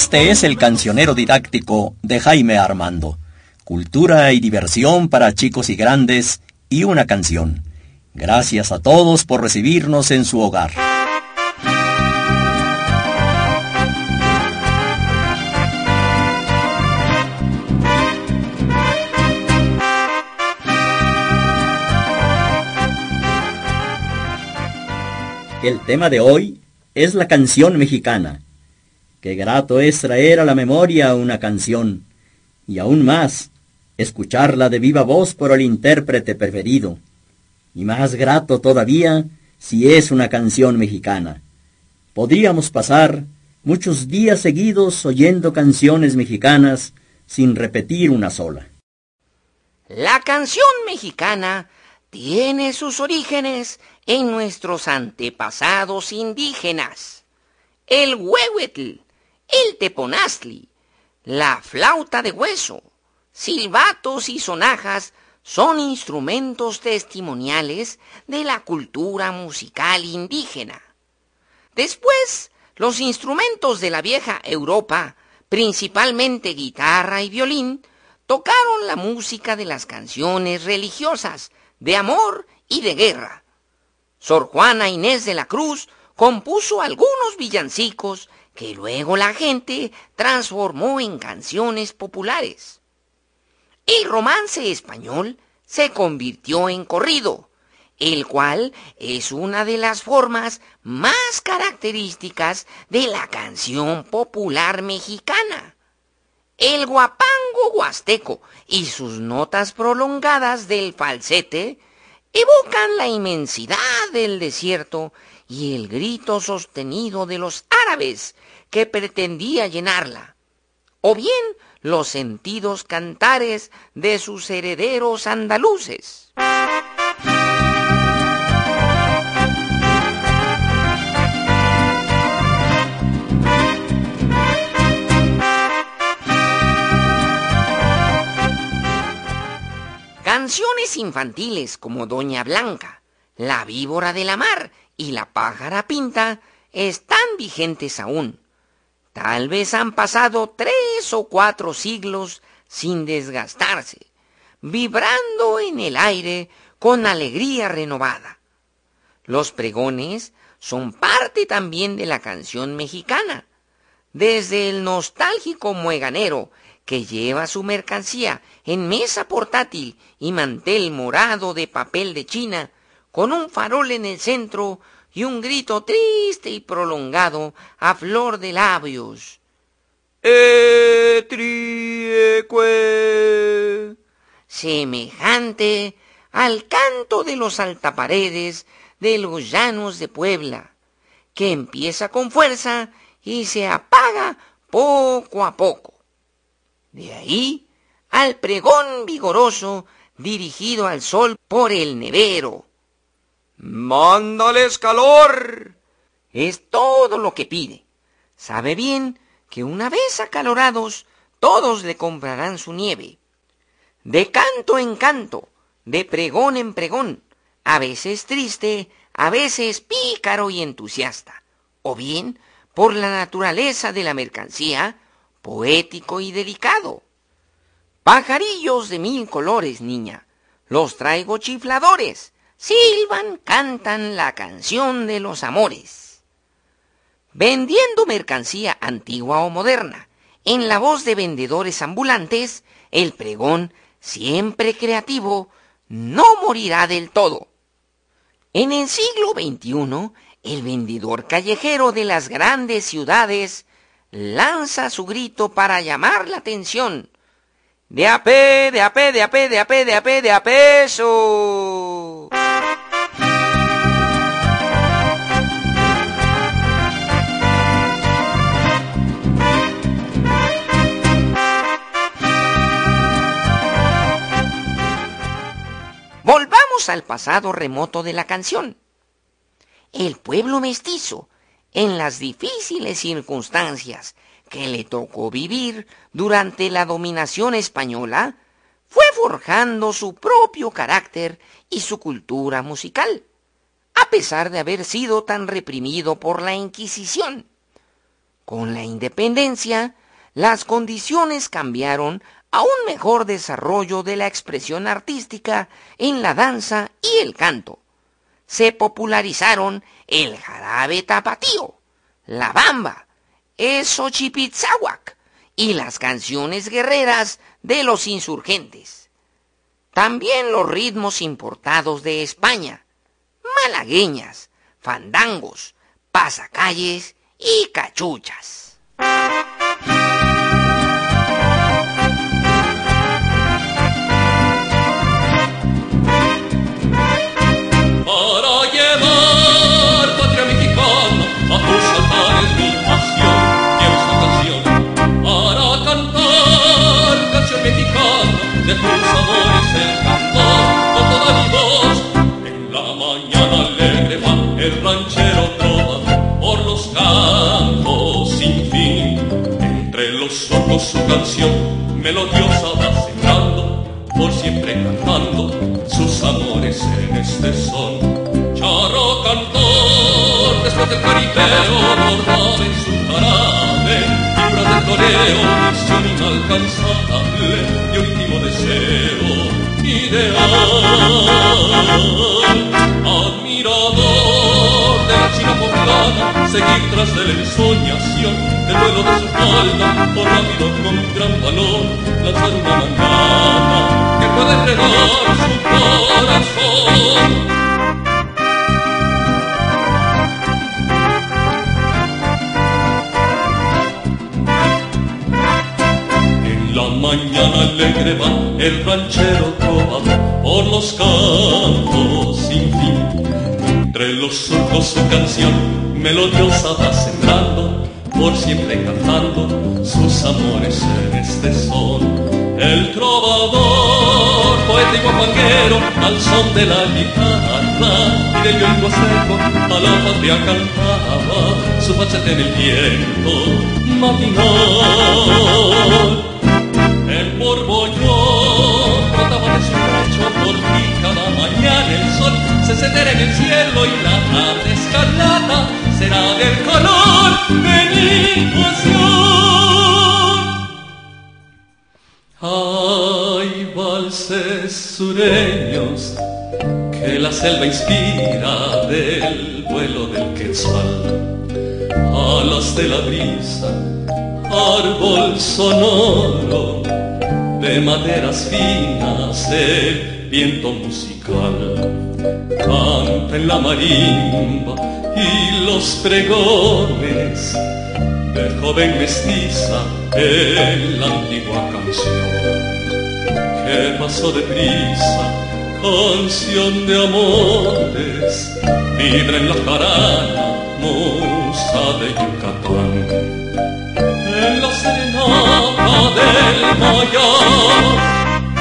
Este es el cancionero didáctico de Jaime Armando. Cultura y diversión para chicos y grandes y una canción. Gracias a todos por recibirnos en su hogar. El tema de hoy es la canción mexicana. Qué grato es traer a la memoria una canción, y aún más, escucharla de viva voz por el intérprete preferido. Y más grato todavía si es una canción mexicana. Podríamos pasar muchos días seguidos oyendo canciones mexicanas sin repetir una sola. La canción mexicana tiene sus orígenes en nuestros antepasados indígenas. El huehuetl, el teponaztli, la flauta de hueso, silbatos y sonajas son instrumentos testimoniales de la cultura musical indígena. Después, los instrumentos de la vieja Europa, principalmente guitarra y violín, tocaron la música de las canciones religiosas, de amor y de guerra. Sor Juana Inés de la Cruz compuso algunos villancicos que luego la gente transformó en canciones populares. El romance español se convirtió en corrido, el cual es una de las formas más características de la canción popular mexicana. El guapango huasteco y sus notas prolongadas del falsete evocan la inmensidad del desierto y el grito sostenido de los árabes que pretendía llenarla, o bien los sentidos cantares de sus herederos andaluces. Canciones infantiles como Doña Blanca, La víbora de la mar y La pájara pinta están vigentes aún. Tal vez han pasado 3 o 4 siglos sin desgastarse, vibrando en el aire con alegría renovada. Los pregones son parte también de la canción mexicana, desde el nostálgico mueganero que lleva su mercancía en mesa portátil y mantel morado de papel de China, con un farol en el centro y un grito triste y prolongado a flor de labios. ¡Etriecue! Semejante al canto de los altaparedes de los llanos de Puebla, que empieza con fuerza y se apaga poco a poco. De ahí al pregón vigoroso dirigido al sol por el nevero. ¡Mándales calor! Es todo lo que pide. Sabe bien que una vez acalorados, todos le comprarán su nieve. De canto en canto, de pregón en pregón, a veces triste, a veces pícaro y entusiasta, o bien, por la naturaleza de la mercancía, poético y delicado. Pajarillos de 1000 colores, niña, los traigo chifladores, silban, cantan la canción de los amores. Vendiendo mercancía antigua o moderna, en la voz de vendedores ambulantes, el pregón, siempre creativo, no morirá del todo. En el siglo XXI, el vendedor callejero de las grandes ciudades lanza su grito para llamar la atención. ¡De a pe, de a pe, de a pe, de a pe, de a pe, de a peso! Volvamos al pasado remoto de la canción. El pueblo mestizo, en las difíciles circunstancias que le tocó vivir durante la dominación española, fue forjando su propio carácter y su cultura musical, a pesar de haber sido tan reprimido por la Inquisición. Con la independencia, las condiciones cambiaron a un mejor desarrollo de la expresión artística en la danza y el canto. Se popularizaron el jarabe tapatío, la bamba, el xochipitzáhuac y las canciones guerreras de los insurgentes. También los ritmos importados de España, malagueñas, fandangos, pasacalles y cachuchas. Para llevar patria mexicana a tus altares mi pasión, quiero esta canción. Para cantar canción mexicana de tus amores el cantor con toda mi voz. En la mañana alegre va el ranchero trovador por los campos sin fin. Entre los surcos su canción melodiosa va sembrando, por siempre cantando sus amores en este son. Charro cantor, después del caripeo, bordaba en su jarabe figuras del toreo, misión inalcanzable y un íntimo deseo ideal. Admirador de la China poblana, seguir tras de la ensoñación del vuelo de su falda, por rápido con gran valor lanzar una mañana que pueda enredar su corazón. En la mañana alegre va el ranchero trovador por los campos sin fin. Entre los surcos su canción melodiosa va sembrando, por siempre cantando sus amores en este son. El trovador, poeta y guapanguero, al son de la guitarra y del violín seco, a la patria cantaba su falsete en el viento matinal. El borbollón brotaba de su pecho, por ti cada mañana el sol se encenderá en el cielo y la tarde escarlata será del color de mi pasión. Hay valses sureños que la selva inspira del vuelo del quetzal, alas de la brisa, árbol sonoro, de maderas finas el viento musical. Canta en la marimba y los pregones de joven mestiza en la antigua canción. Que pasó deprisa, canción de amores, vibra en la jarana, musa de Yucatán. En la serenata del Mayar,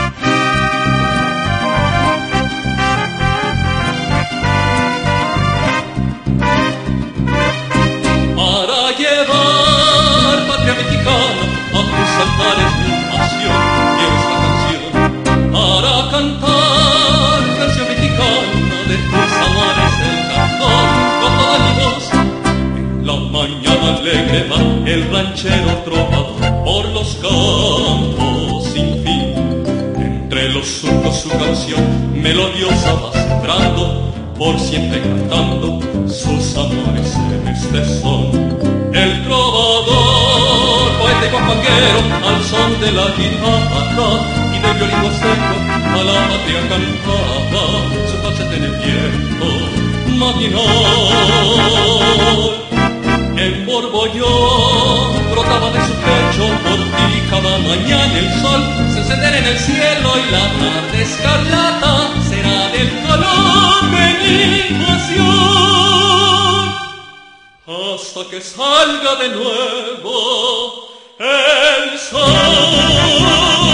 para llevar patria mexicana a tus altares mi pasión, quiero esta canción. Para cantar canción mexicana de tus amores el cantor con toda mi voz. En la mañana alegre va el ranchero trovador por los campos sin fin. Entre los surcos su canción melodiosa va sembrando, por siempre cantando sus amores en este son. El trovador, poeta y guapanguero, al son de la guitarra y del violín seco, a la patria cantaba su falsete en el viento matinal. En borbollón brotaba de su pecho, por ti cada mañana el sol se encenderá en el cielo y la tarde escarlata será del color de mi pasión, hasta que salga de nuevo el sol.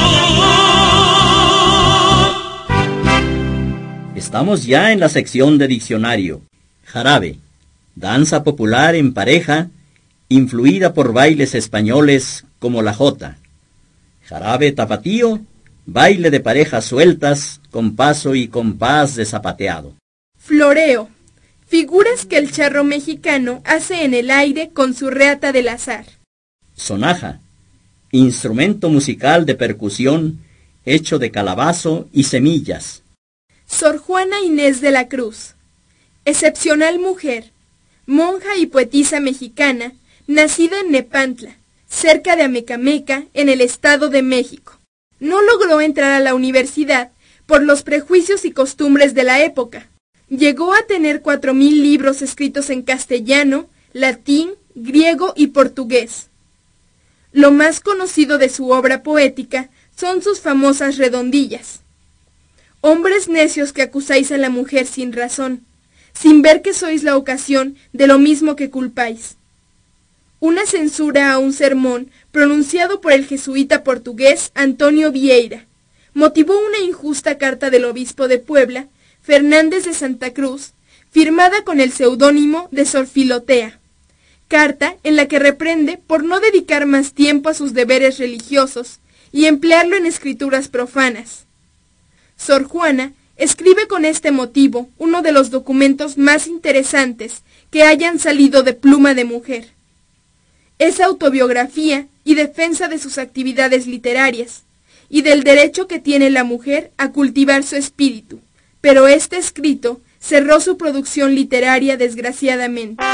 Estamos ya en la sección de diccionario. Jarabe, danza popular en pareja, influida por bailes españoles como la jota. Jarabe tapatío, baile de parejas sueltas, con paso y compás de zapateado. Floreo, figuras que el charro mexicano hace en el aire con su reata del azar. Sonaja, instrumento musical de percusión hecho de calabazo y semillas. Sor Juana Inés de la Cruz, excepcional mujer, monja y poetisa mexicana, nacida en Nepantla, cerca de Amecameca, en el Estado de México. No logró entrar a la universidad por los prejuicios y costumbres de la época. Llegó a tener 4,000 libros escritos en castellano, latín, griego y portugués. Lo más conocido de su obra poética son sus famosas redondillas. Hombres necios que acusáis a la mujer sin razón, sin ver que sois la ocasión de lo mismo que culpáis. Una censura a un sermón pronunciado por el jesuita portugués Antonio Vieira motivó una injusta carta del obispo de Puebla, Fernández de Santa Cruz, firmada con el seudónimo de Sor Filotea, carta en la que reprende por no dedicar más tiempo a sus deberes religiosos y emplearlo en escrituras profanas. Sor Juana escribe con este motivo uno de los documentos más interesantes que hayan salido de pluma de mujer. Es autobiografía y defensa de sus actividades literarias y del derecho que tiene la mujer a cultivar su espíritu, pero este escrito cerró su producción literaria desgraciadamente.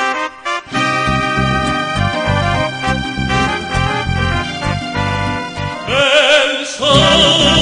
El sol.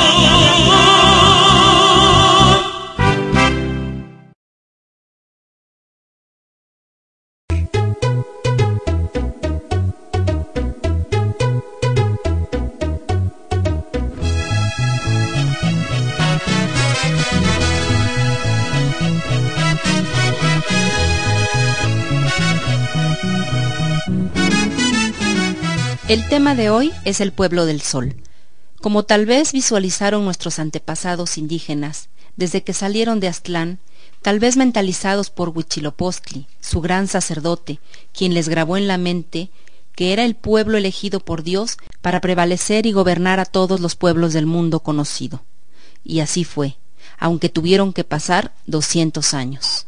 El tema de hoy es el pueblo del sol. Como tal vez visualizaron nuestros antepasados indígenas desde que salieron de Aztlán, tal vez mentalizados por Huitzilopochtli, su gran sacerdote, quien les grabó en la mente que era el pueblo elegido por Dios para prevalecer y gobernar a todos los pueblos del mundo conocido. Y así fue, aunque tuvieron que pasar 200 años.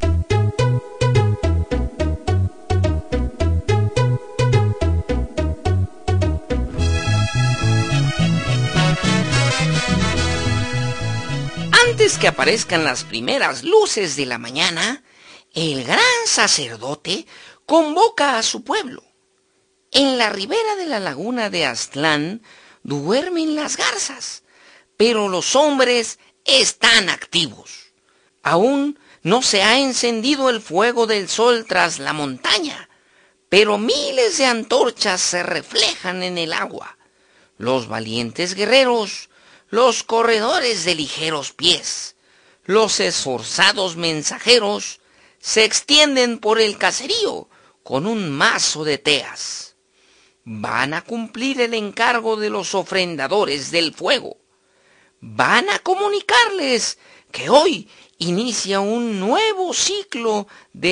Antes que aparezcan las primeras luces de la mañana, el gran sacerdote convoca a su pueblo. En la ribera de la laguna de Aztlán duermen las garzas, pero los hombres están activos. Aún no se ha encendido el fuego del sol tras la montaña, pero miles de antorchas se reflejan en el agua. Los valientes guerreros, los corredores de ligeros pies, los esforzados mensajeros se extienden por el caserío con un mazo de teas. Van a cumplir el encargo de los ofrendadores del fuego. Van a comunicarles que hoy inicia un nuevo ciclo de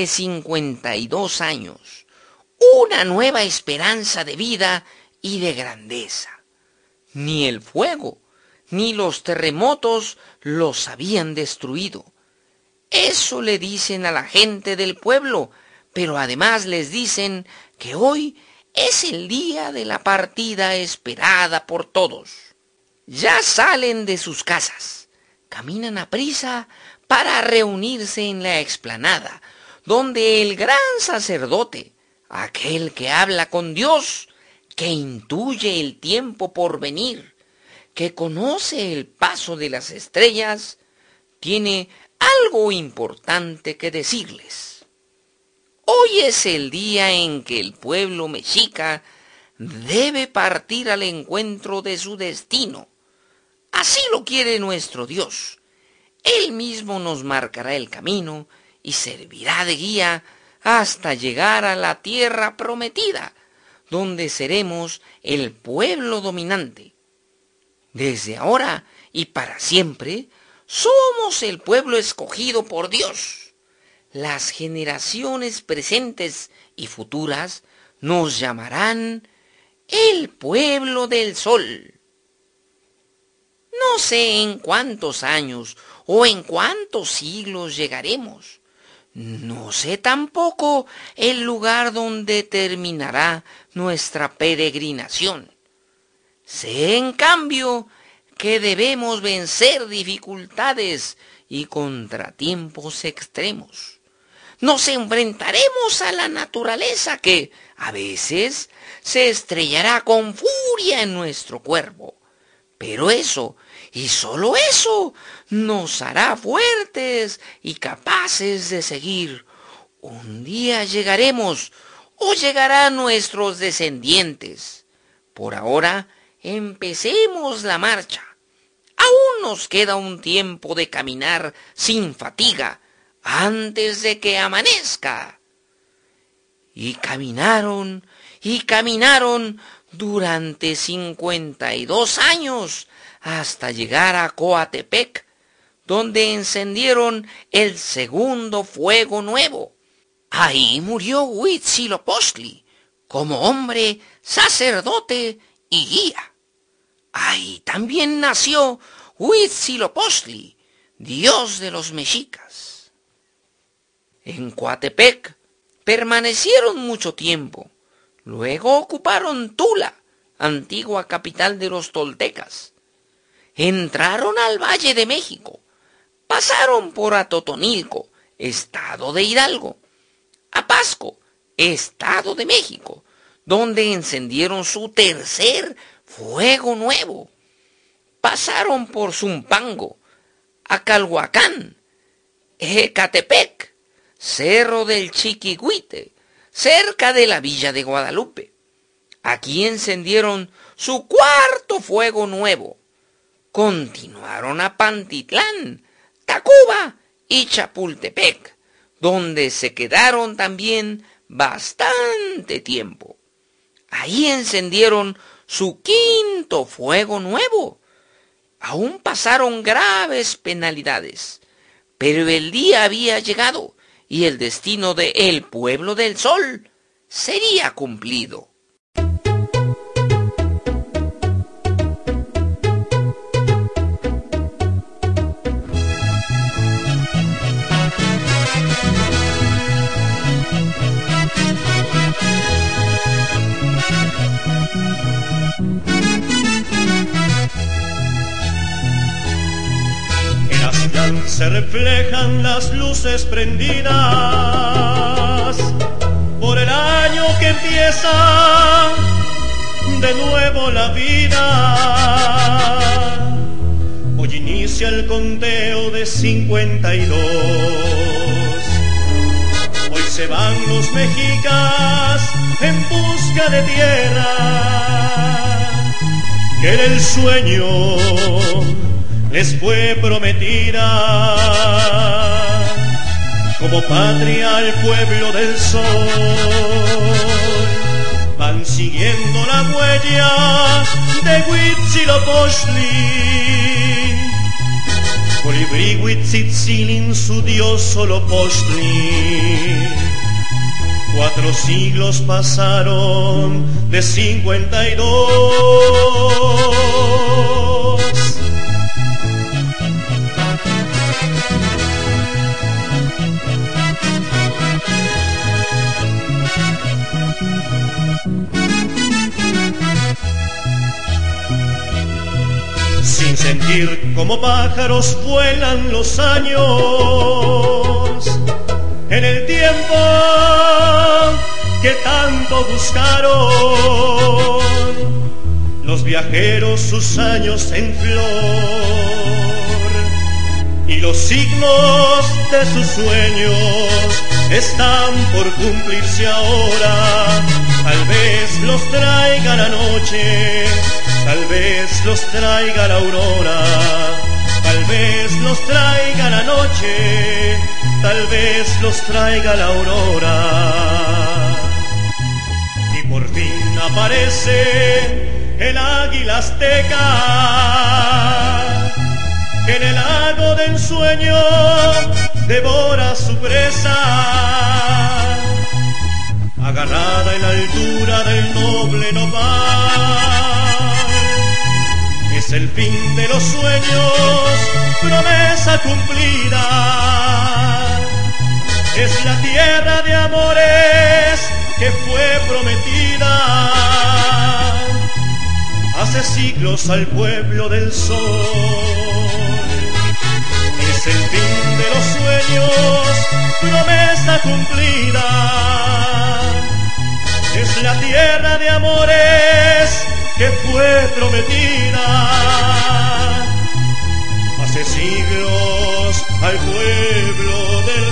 52 años, una nueva esperanza de vida y de grandeza. Ni el fuego ni los terremotos los habían destruido. Eso le dicen a la gente del pueblo, pero además les dicen que hoy es el día de la partida esperada por todos. Ya salen de sus casas, caminan aprisa para reunirse en la explanada, donde el gran sacerdote, aquel que habla con Dios, que intuye el tiempo por venir, que conoce el paso de las estrellas, tiene algo importante que decirles. Hoy es el día en que el pueblo mexica debe partir al encuentro de su destino. Así lo quiere nuestro Dios. Él mismo nos marcará el camino y servirá de guía hasta llegar a la tierra prometida, donde seremos el pueblo dominante. Desde ahora y para siempre, somos el pueblo escogido por Dios. Las generaciones presentes y futuras nos llamarán el pueblo del sol. No sé en cuántos años o en cuántos siglos llegaremos. No sé tampoco el lugar donde terminará nuestra peregrinación. Sé, en cambio, que debemos vencer dificultades y contratiempos extremos. Nos enfrentaremos a la naturaleza que, a veces, se estrellará con furia en nuestro cuerpo. Pero eso, y solo eso, nos hará fuertes y capaces de seguir. Un día llegaremos, o llegarán nuestros descendientes. Por ahora, empecemos la marcha. Aún nos queda un tiempo de caminar sin fatiga antes de que amanezca. Y caminaron durante 52 años hasta llegar a Coatepec, donde encendieron el segundo fuego nuevo. Ahí murió Huitzilopochtli, como hombre, sacerdote y guía. Ahí también nació Huitzilopochtli, dios de los mexicas. En Coatepec permanecieron mucho tiempo. Luego ocuparon Tula, antigua capital de los toltecas. Entraron al Valle de México. Pasaron por Atotonilco, estado de Hidalgo, a Pasco, estado de México, donde encendieron su tercer fuego nuevo. Pasaron por Zumpango, Acalhuacán, Ecatepec, Cerro del Chiquihuite, cerca de la villa de Guadalupe. Aquí encendieron su cuarto fuego nuevo. Continuaron a Pantitlán, Tacuba y Chapultepec, donde se quedaron también bastante tiempo. Ahí encendieron su quinto fuego nuevo. Aún pasaron graves penalidades, pero el día había llegado y el destino de El Pueblo del Sol sería cumplido. En la ciudad se reflejan las luces prendidas por el año que empieza de nuevo la vida. Hoy inicia el conteo de 52. Hoy se van los mexicas en busca de tierra, que en el sueño les fue prometida, como patria al pueblo del sol. Van siguiendo la huella de Huitzilopochtli, Colibrí Huitzitzilin, su dios Solopostli. 4 siglos pasaron de 52. Sin sentir como pájaros vuelan los años, en el tiempo que tanto buscaron los viajeros sus años en flor, y los signos de sus sueños están por cumplirse ahora. Tal vez los traiga la noche, tal vez los traiga la aurora, tal vez los traiga la noche, tal vez los traiga la aurora. Y por fin aparece el águila azteca, que en el lago de ensueño devora su presa, agarrada en la altura del noble nopal. Es el fin de los sueños, promesa cumplida. Es la tierra de amores que fue prometida. hace siglos al pueblo del sol. Es el fin de los sueños, promesa cumplida. Es la tierra de amores que fue prometida. Hace siglos al pueblo del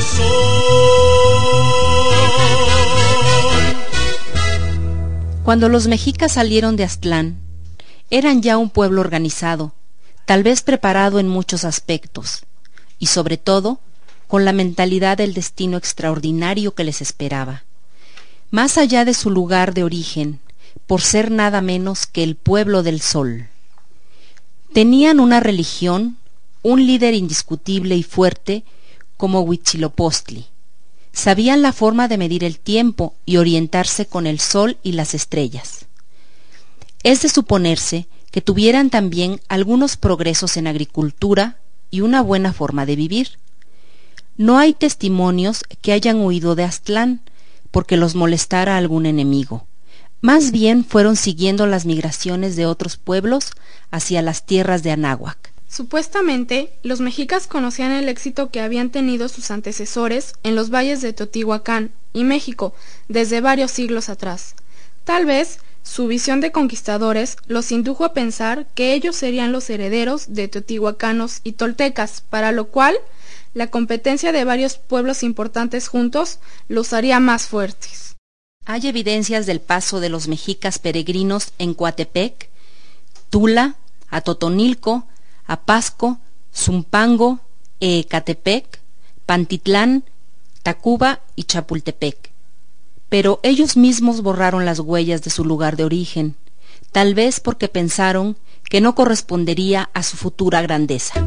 sol. Cuando los mexicas salieron de Aztlán, eran ya un pueblo organizado, tal vez preparado en muchos aspectos, y sobre todo, con la mentalidad del destino extraordinario que les esperaba. Más allá de su lugar de origen, por ser nada menos que el pueblo del sol. Tenían una religión, un líder indiscutible y fuerte como Huitzilopochtli. Sabían la forma de medir el tiempo y orientarse con el sol y las estrellas. Es de suponerse que tuvieran también algunos progresos en agricultura y una buena forma de vivir. No hay testimonios que hayan huido de Aztlán porque los molestara algún enemigo. Más bien fueron siguiendo las migraciones de otros pueblos hacia las tierras de Anáhuac. Supuestamente, los mexicas conocían el éxito que habían tenido sus antecesores en los valles de Teotihuacán y México desde varios siglos atrás. Tal vez su visión de conquistadores los indujo a pensar que ellos serían los herederos de teotihuacanos y toltecas, para lo cual la competencia de varios pueblos importantes juntos los haría más fuertes. Hay evidencias del paso de los mexicas peregrinos en Coatepec, Tula, Atotonilco, Apasco, Zumpango, Ecatepec, Pantitlán, Tacuba y Chapultepec. Pero ellos mismos borraron las huellas de su lugar de origen, tal vez porque pensaron que no correspondería a su futura grandeza.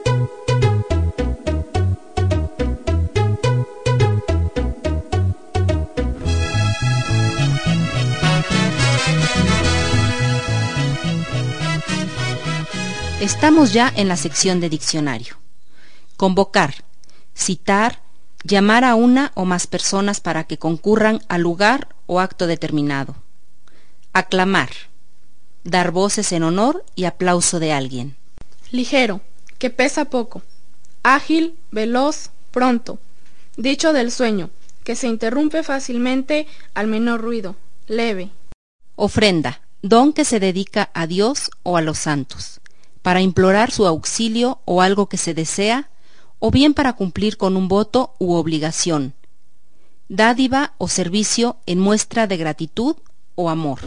Estamos ya en la sección de diccionario. Convocar, citar, llamar a una o más personas para que concurran al lugar o acto determinado. Aclamar, dar voces en honor y aplauso de alguien. Ligero, que pesa poco. Ágil, veloz, pronto. Dicho del sueño, que se interrumpe fácilmente al menor ruido. Leve. Ofrenda, don que se dedica a Dios o a los santos, para implorar su auxilio o algo que se desea, o bien para cumplir con un voto u obligación. Dádiva o servicio en muestra de gratitud o amor.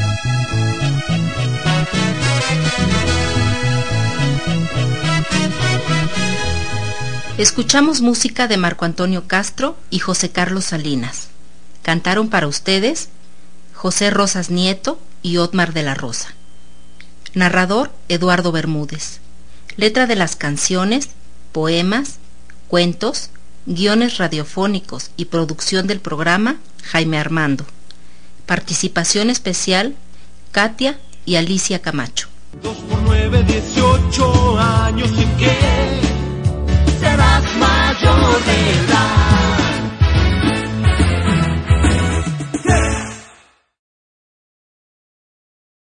Escuchamos música de Marco Antonio Castro y José Carlos Salinas. Cantaron para ustedes José Rosas Nieto y Otmar de la Rosa. Narrador Eduardo Bermúdez. Letra de las canciones, poemas, cuentos, guiones radiofónicos y producción del programa Jaime Armando. Participación especial Katia y Alicia Camacho. 2 por 9, 18 años y que serás mayor de edad.